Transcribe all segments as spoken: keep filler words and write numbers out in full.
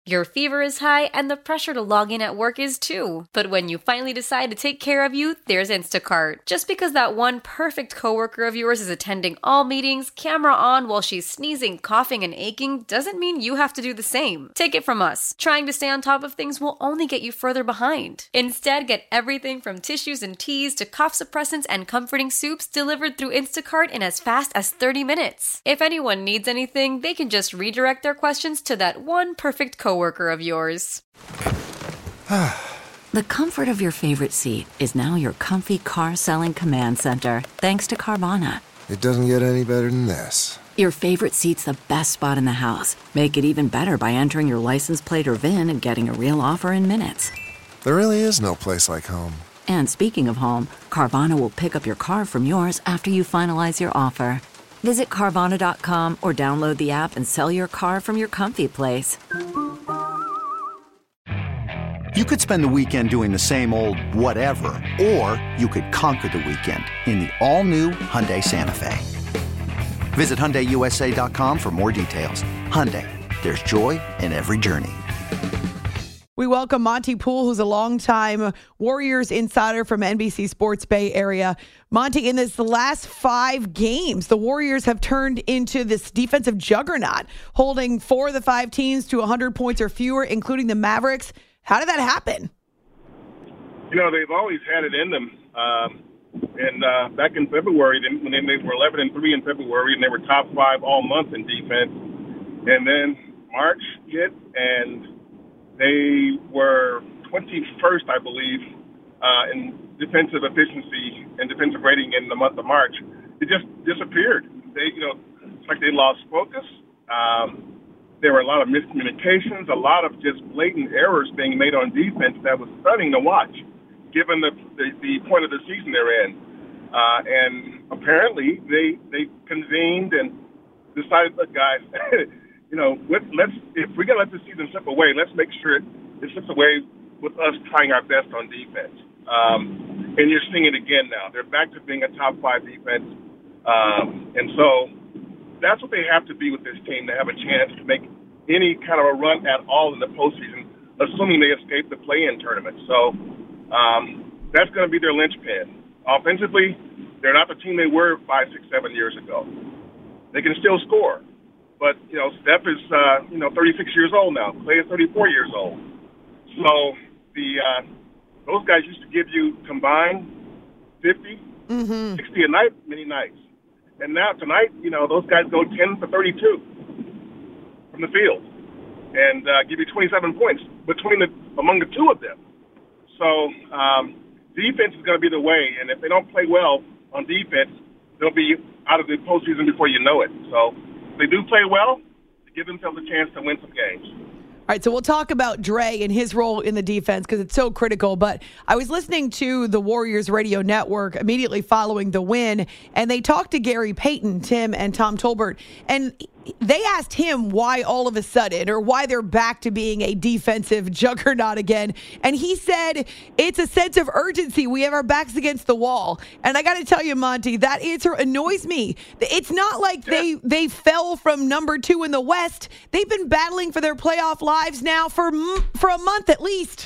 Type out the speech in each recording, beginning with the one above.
Your fever is high and the pressure to log in at work is too. But when you finally decide to take care of you, there's Instacart. Just because that one perfect coworker of yours is attending all meetings, camera on while she's sneezing, coughing, and aching, doesn't mean you have to do the same. Take it from us. Trying to stay on top of things will only get you further behind. Instead, get everything from tissues and teas to cough suppressants and comforting soups delivered through Instacart in as fast as thirty minutes. If anyone needs anything, they can just redirect their questions to that one perfect coworker. coworker of yours. The comfort of your favorite seat is now your comfy car selling command center, thanks to Carvana. It doesn't get any better than this. Your favorite seat's the best spot in the house. Make it even better by entering your license plate or V I N and getting a real offer in minutes. There really is no place like home. And speaking of home, Carvana will pick up your car from yours after you finalize your offer. Visit Carvana dot com or download the app and sell your car from your comfy place. You could spend the weekend doing the same old whatever, or you could conquer the weekend in the all-new Hyundai Santa Fe. Visit Hyundai U S A dot com for more details. Hyundai, there's joy in every journey. We welcome Monte Poole, who's a longtime Warriors insider from N B C Sports Bay Area. Monte, in this last five games, the Warriors have turned into this defensive juggernaut, holding four of the five teams to one hundred points or fewer, including the Mavericks. How did that happen? You know, they've always had it in them. Um, and uh, back in February, when they were eleven and three in February, and they were top five all month in defense. And then March hit, and they were twenty-first, I believe, uh, in defensive efficiency and defensive rating in the month of March. It just disappeared. They, you know, it's like they lost focus. Um, There were a lot of miscommunications, a lot of just blatant errors being made on defense that was stunning to watch, given the the, the point of the season they're in. Uh, and apparently they they convened and decided, look, guys, you know, let, let's if we're going to let the season slip away, let's make sure it slips away with us trying our best on defense. Um, and you're seeing it again now. They're back to being a top five defense. Um, and so that's what they have to be with this team to have a chance to make any kind of a run at all in the postseason, assuming they escape the play-in tournament. So um, that's going to be their linchpin. Offensively, they're not the team they were five, six, seven years ago. They can still score. But, you know, Steph is, uh, you know, thirty-six years old now. Clay is thirty-four years old. So the uh, those guys used to give you combined fifty, mm-hmm. sixty a night, many nights. And now tonight, you know, those guys go ten for thirty-two from the field and uh, give you twenty-seven points between the among the two of them. So um, defense is going to be the way, and if they don't play well on defense, they'll be out of the postseason before you know it. So if they do play well, give themselves a chance to win some games. All right, so we'll talk about Dre and his role in the defense because it's so critical. But I was listening to the Warriors radio network immediately following the win, and they talked to Gary Payton, Tim, and Tom Tolbert, and they asked him why all of a sudden, or why they're back to being a defensive juggernaut again. And he said, it's a sense of urgency. We have our backs against the wall. And I got to tell you, Monty, that answer annoys me. It's not like they, they fell from number two in the West. They've been battling for their playoff lives now for, for a month at least.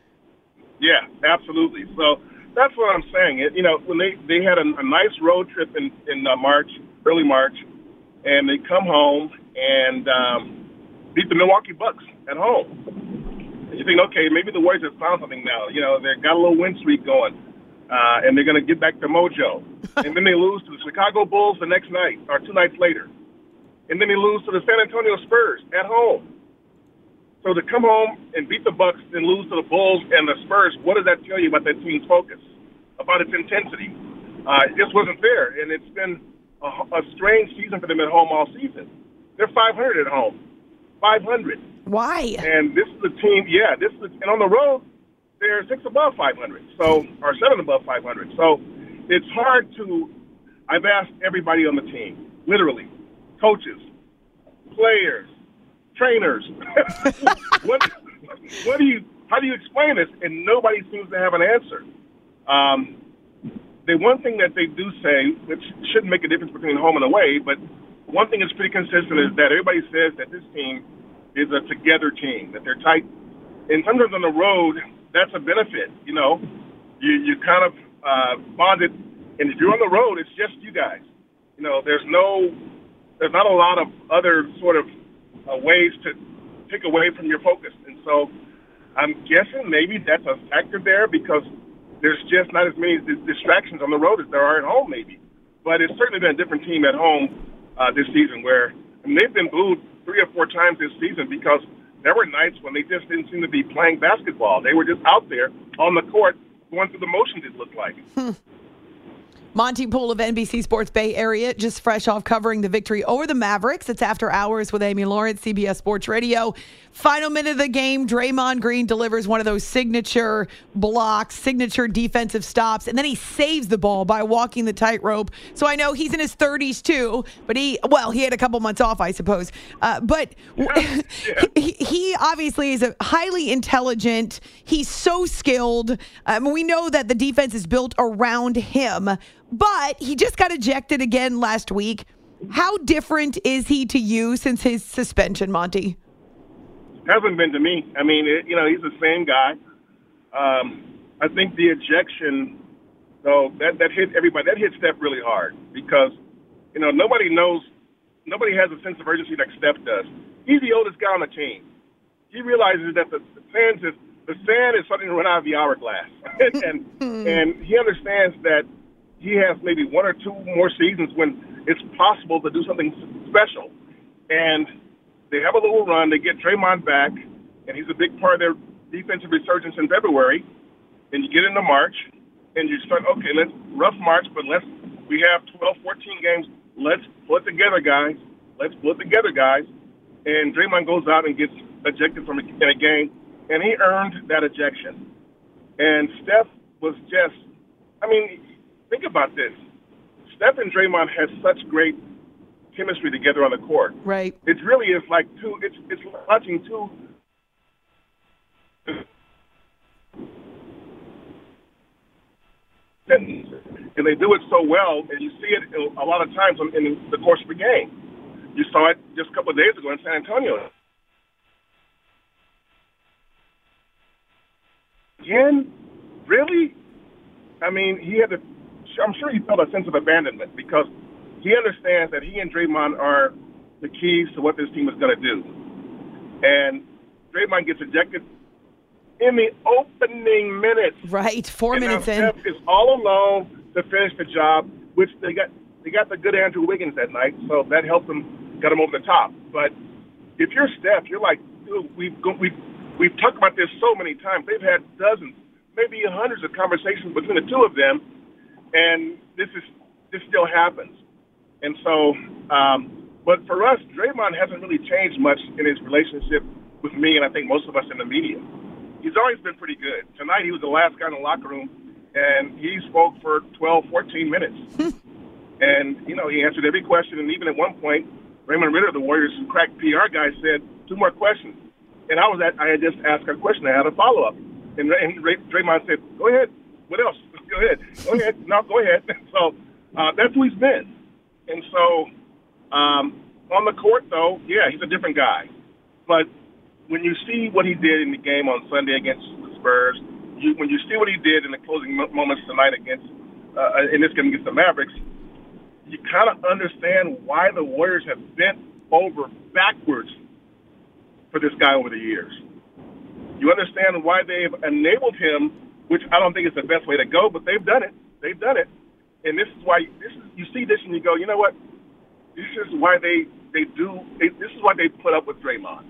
Yeah, absolutely. So that's what I'm saying. It, you know, when they, they had a, a nice road trip in, in uh, March, early March, and they come home and um, beat the Milwaukee Bucks at home. And you think, okay, maybe the Warriors have found something now. You know, they've got a little win streak going, uh, and they're going to get back to mojo. And then they lose to the Chicago Bulls the next night, or two nights later. And then they lose to the San Antonio Spurs at home. So to come home and beat the Bucks and lose to the Bulls and the Spurs, what does that tell you about that team's focus, about its intensity? Uh, it just wasn't there, and it's been A, a strange season for them at home all season. They're five hundred at home. five hundred. Why? And this is the team, yeah, this is, and on the road, they're six above five hundred, so, or seven above five hundred. So it's hard to, I've asked everybody on the team, literally, coaches, players, trainers, what, what do you, how do you explain this? And nobody seems to have an answer. Um, The one thing that they do say, which shouldn't make a difference between home and away, but one thing that's pretty consistent is that everybody says that this team is a together team, that they're tight. And sometimes on the road, that's a benefit. You know, you, you kind of uh, bonded. And if you're on the road, it's just you guys. You know, there's no, there's not a lot of other sort of uh, ways to take away from your focus. And so I'm guessing maybe that's a factor there because there's just not as many distractions on the road as there are at home maybe. But it's certainly been a different team at home uh, this season where I mean, they've been booed three or four times this season because there were nights when they just didn't seem to be playing basketball. They were just out there on the court going through the motions, it looked like. Hmm. Monty Poole of N B C Sports Bay Area, just fresh off covering the victory over the Mavericks. It's After Hours with Amy Lawrence, C B S Sports Radio. Final minute of the game, Draymond Green delivers one of those signature blocks, signature defensive stops, and then he saves the ball by walking the tightrope. So I know he's in his thirties too, but he, well, he had a couple months off, I suppose. Uh, but yeah. he, he obviously is a highly intelligent. He's so skilled. Um, we know that the defense is built around him. But he just got ejected again last week. How different is he to you since his suspension, Monty? Hasn't been to me. I mean, it, you know, he's the same guy. Um, I think the ejection, though, that, that hit everybody. That hit Steph really hard because, you know, nobody knows, nobody has a sense of urgency like Steph does. He's the oldest guy on the team. He realizes that the, the sand is the sand is starting to run out of the hourglass, and and he understands that. He has maybe one or two more seasons when it's possible to do something special. And they have a little run. They get Draymond back, and he's a big part of their defensive resurgence in February. And you get into March, and you start, okay, let's rough March, but let's we have twelve, fourteen games. Let's pull it together, guys. Let's pull it together, guys. And Draymond goes out and gets ejected from a, in a game, and he earned that ejection. And Steph was just, I mean, think about this. Steph and Draymond had such great chemistry together on the court. Right. It really is like two, it's it's watching two. And, and they do it so well, and you see it a lot of times in the course of the game. You saw it just a couple of days ago in San Antonio. Again? Really? I mean, he had to. I'm sure he felt a sense of abandonment because he understands that he and Draymond are the keys to what this team is going to do. And Draymond gets ejected in the opening minutes. Right, four and minutes now in. Steph is all alone to finish the job, which they got they got the good Andrew Wiggins that night, so that helped them, got him over the top. But if you're Steph, you're like, dude, we've we've we've talked about this so many times. They've had dozens, maybe hundreds of conversations between the two of them. And this is this still happens. And so, um, but for us, Draymond hasn't really changed much in his relationship with me and I think most of us in the media. He's always been pretty good. Tonight he was the last guy in the locker room, and he spoke for twelve, fourteen minutes. And, you know, he answered every question. And even at one point, Raymond Ritter, the Warriors' crack P R guy, said, two more questions. And I was at, I had just asked a question. I had a follow-up. And, and Draymond said, go ahead. What else? Go ahead. Go ahead. No, go ahead. So uh, that's who he's been. And so um, on the court, though, yeah, he's a different guy. But when you see what he did in the game on Sunday against the Spurs, you, when you see what he did in the closing moments tonight against, uh, in this game against the Mavericks, you kind of understand why the Warriors have bent over backwards for this guy over the years. You understand why they've enabled him, which I don't think is the best way to go, but they've done it. They've done it. And this is why this is, you see this and you go, you know what? This is why they, they do they, this is why they put up with Draymond.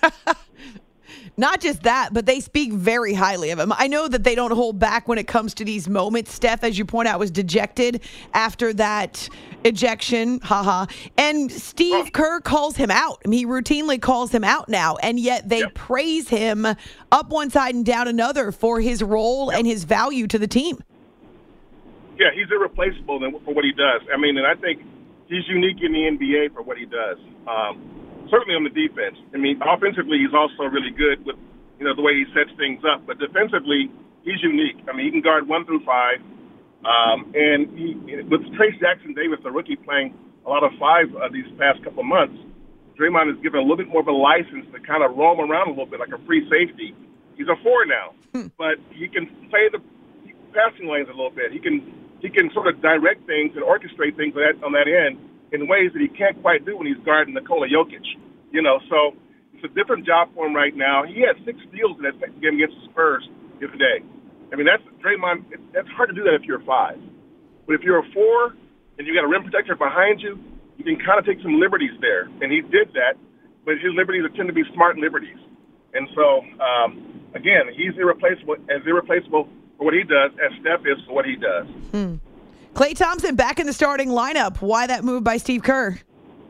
Not just that, but they speak very highly of him. I know that they don't hold back when it comes to these moments. Steph, as you point out, was dejected after that ejection. Haha. And Steve Kerr calls him out. I mean, he routinely calls him out now, and yet they yep. praise him up one side and down another for his role yep. and his value to the team. Yeah, he's irreplaceable for what he does. I mean, and I think he's unique in the N B A for what he does. Um, certainly on the defense. I mean, offensively, he's also really good with, you know, the way he sets things up. But defensively, he's unique. I mean, he can guard one through five. Um, and he, with Trace Jackson Davis, the rookie, playing a lot of five uh, these past couple of months, Draymond is given a little bit more of a license to kind of roam around a little bit like a free safety. He's a four now, but he can play the passing lanes a little bit. He can he can sort of direct things and orchestrate things on that, on that end in ways that he can't quite do when he's guarding Nikola Jokic. You know, so it's a different job for him right now. He had six steals in that second game against the Spurs the other day. I mean, that's Draymond. It, that's hard to do that if you're a five. But if you're a four and you got a rim protector behind you, you can kind of take some liberties there. And he did that, but his liberties tend to be smart liberties. And so, um, again, he's irreplaceable, as irreplaceable for what he does as Steph is for what he does. Hmm. Klay Thompson back in the starting lineup. Why that move by Steve Kerr?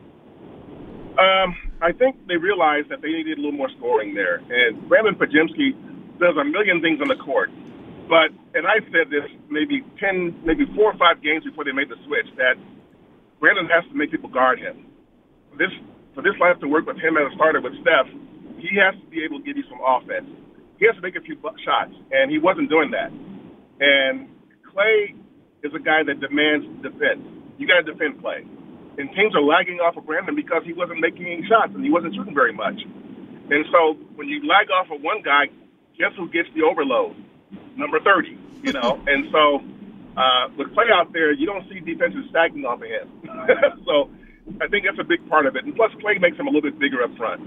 Um, I think they realized that they needed a little more scoring there. And Brandon Podziemski does a million things on the court. But, and I said this maybe ten, maybe four or five games before they made the switch, that Brandon has to make people guard him. For this, for this lineup to work with him as a starter with Steph, he has to be able to give you some offense. He has to make a few shots, and he wasn't doing that. And Klay is a guy that demands defense. You got to defend Klay. And teams are lagging off of Brandon because he wasn't making any shots and he wasn't shooting very much. And so when you lag off of one guy, guess who gets the overload? Number thirty, you know. And so uh, with Klay out there, you don't see defenses stacking off of him. So I think that's a big part of it. And plus, Klay makes him a little bit bigger up front.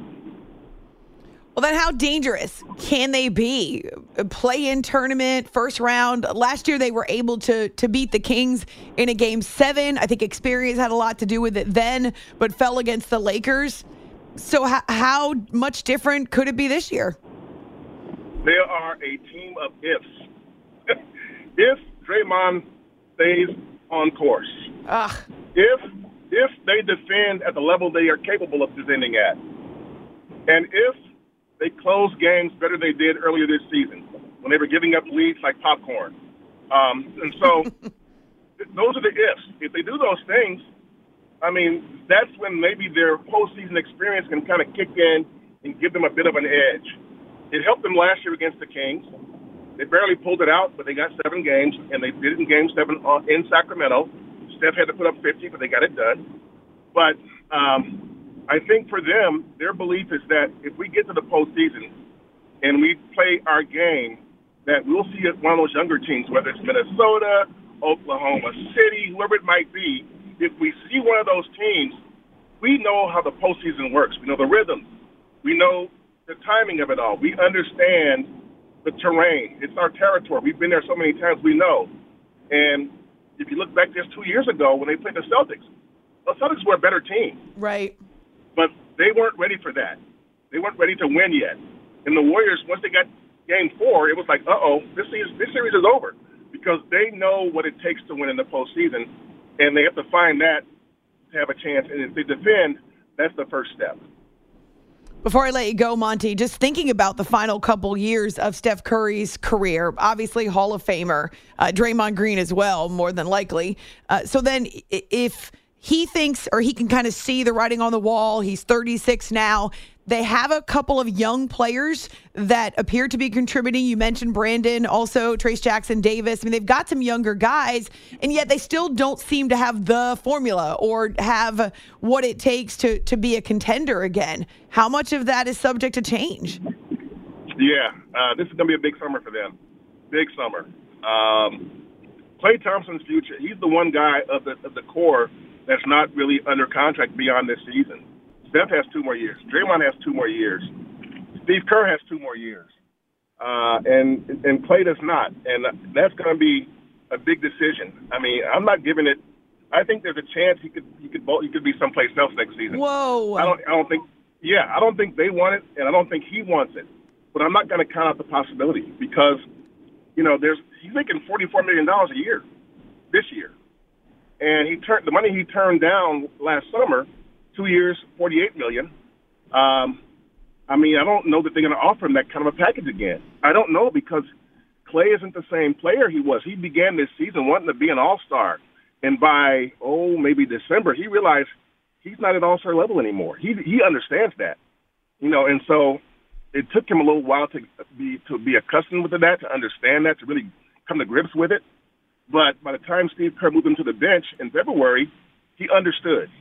Well, then how dangerous can they be? A play-in tournament, first round. Last year they were able to to beat the Kings in a game seven. I think experience had a lot to do with it then, but fell against the Lakers. So how, how much different could it be this year? They are a team of ifs. If Draymond stays on course, Ugh. if if they defend at the level they are capable of defending at, and if they close games better than they did earlier this season when they were giving up leads like popcorn. Um, and so those are the ifs. If they do those things, I mean, that's when maybe their postseason experience can kind of kick in and give them a bit of an edge. It helped them last year against the Kings. They barely pulled it out, but they got seven games, and they did it in game seven in Sacramento. Steph had to put up fifty, but they got it done. But um, I think for them, their belief is that if we get to the postseason and we play our game, that we'll see one of those younger teams, whether it's Minnesota, Oklahoma City, whoever it might be. If we see one of those teams, we know how the postseason works. We know the rhythm. We know the timing of it all. We understand the terrain. It's our territory. We've been there so many times, we know. And if you look back just two years ago when they played the Celtics, the Celtics were a better team. Right. But they weren't ready for that. They weren't ready to win yet. And the Warriors, once they got game four, it was like, uh-oh, this series, this series is over. Because they know what it takes to win in the postseason, and they have to find that to have a chance. And if they defend, that's the first step. Before I let you go, Monty, just thinking about the final couple years of Steph Curry's career, obviously Hall of Famer, uh, Draymond Green as well, more than likely. Uh, so then if he thinks, or he can kind of see the writing on the wall, he's thirty-six now. They have a couple of young players that appear to be contributing. You mentioned Brandon, also Trace Jackson Davis. I mean, they've got some younger guys, and yet they still don't seem to have the formula or have what it takes to, to be a contender again. How much of that is subject to change? Yeah, uh, this is going to be a big summer for them. Big summer. Um, Klay Thompson's future, he's the one guy of the, of the core that's not really under contract beyond this season. Steph has two more years. Draymond has two more years. Steve Kerr has two more years. Uh, and and Klay does not. And that's going to be a big decision. I mean, I'm not giving it – I think there's a chance he could he could he could be someplace else next season. Whoa. I don't I don't think – yeah, I don't think they want it, and I don't think he wants it. But I'm not going to count out the possibility because, you know, there's he's making forty-four million dollars a year this year. And he turned the money he turned down last summer – Two years, forty-eight million dollars. Um, I mean, I don't know that they're going to offer him that kind of a package again. I don't know because Klay isn't the same player he was. He began this season wanting to be an all-star. And by, oh, maybe December, he realized he's not at all-star level anymore. He he understands that. You know, and so it took him a little while to be to be accustomed with that, to understand that, to really come to grips with it. But by the time Steve Kerr moved him to the bench in February, he understood.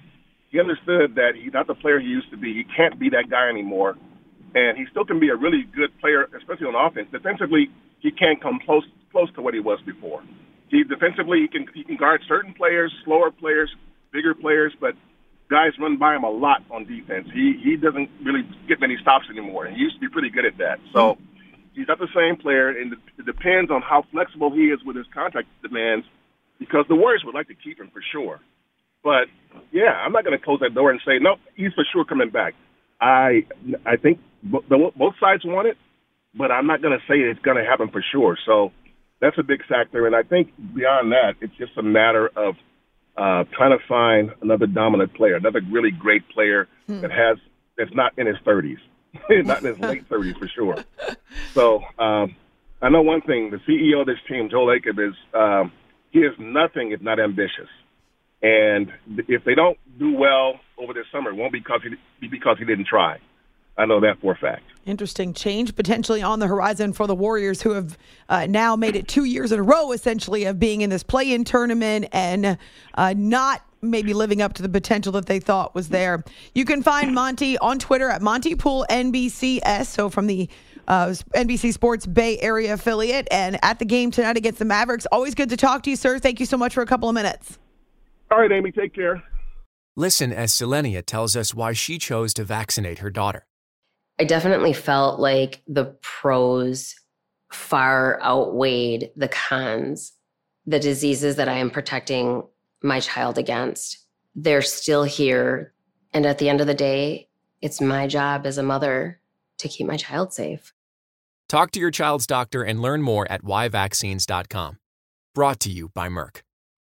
he understood that he's not the player he used to be. He can't be that guy anymore. And he still can be a really good player, especially on offense. Defensively, he can't come close close to what he was before. He defensively, he can he can guard certain players, slower players, bigger players, but guys run by him a lot on defense. He he doesn't really get many stops anymore, and he used to be pretty good at that. So he's not the same player, and it depends on how flexible he is with his contract demands, because the Warriors would like to keep him for sure. But, yeah, I'm not going to close that door and say, no, he's for sure coming back. I I think both sides want it, but I'm not going to say it's going to happen for sure. So that's a big factor, and I think beyond that, it's just a matter of uh, trying to find another dominant player, another really great player hmm. that has that's not in his thirties, not in his late thirties for sure. So um, I know one thing: the C E O of this team, Joel Lacob, is um, he is nothing if not ambitious. And if they don't do well over this summer, it won't be because he, be because he didn't try. I know that for a fact. Interesting change potentially on the horizon for the Warriors, who have uh, now made it two years in a row, essentially, of being in this play-in tournament and uh, not maybe living up to the potential that they thought was there. You can find Monty on Twitter at Monty Poole N B C S, so from the uh, N B C Sports Bay Area affiliate, and at the game tonight against the Mavericks. Always good to talk to you, sir. Thank you so much for a couple of minutes. All right, Amy, take care. Listen as Selenia tells us why she chose to vaccinate her daughter. I definitely felt like the pros far outweighed the cons. The diseases that I am protecting my child against, they're still here. And at the end of the day, it's my job as a mother to keep my child safe. Talk to your child's doctor and learn more at why vaccines dot com. Brought to you by Merck.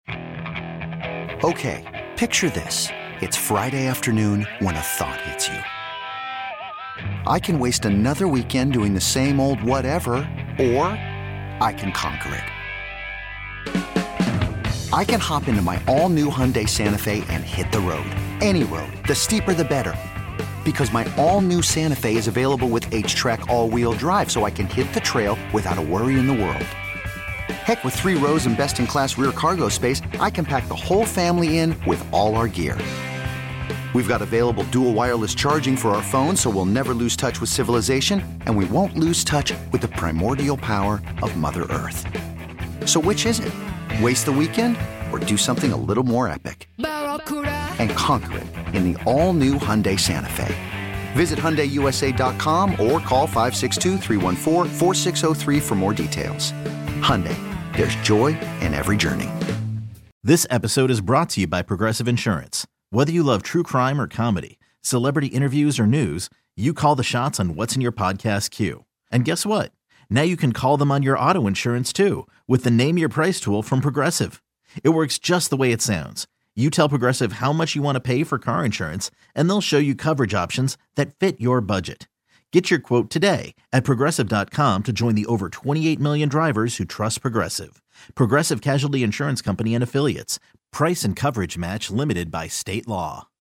Okay, picture this. It's Friday afternoon when a thought hits you. I can waste another weekend doing the same old whatever, or I can conquer it. I can hop into my all-new Hyundai Santa Fe and hit the road. Any road. The steeper, the better. Because my all-new Santa Fe is available with H-Track all-wheel drive, so I can hit the trail without a worry in the world. Heck, with three rows and best-in-class rear cargo space, I can pack the whole family in with all our gear. We've got available dual wireless charging for our phones, so we'll never lose touch with civilization, and we won't lose touch with the primordial power of Mother Earth. So which is it? Waste the weekend or do something a little more epic? And conquer it in the all-new Hyundai Santa Fe. Visit Hyundai U S A dot com or call five six two, three one four, four six zero three for more details. Hyundai, there's joy in every journey. This episode is brought to you by Progressive Insurance. Whether you love true crime or comedy, celebrity interviews or news, you call the shots on what's in your podcast queue. And guess what? Now you can call them on your auto insurance too with the Name Your Price tool from Progressive. It works just the way it sounds. You tell Progressive how much you want to pay for car insurance, and they'll show you coverage options that fit your budget. Get your quote today at Progressive dot com to join the over twenty-eight million drivers who trust Progressive. Progressive Casualty Insurance Company and Affiliates. Price and coverage match limited by state law.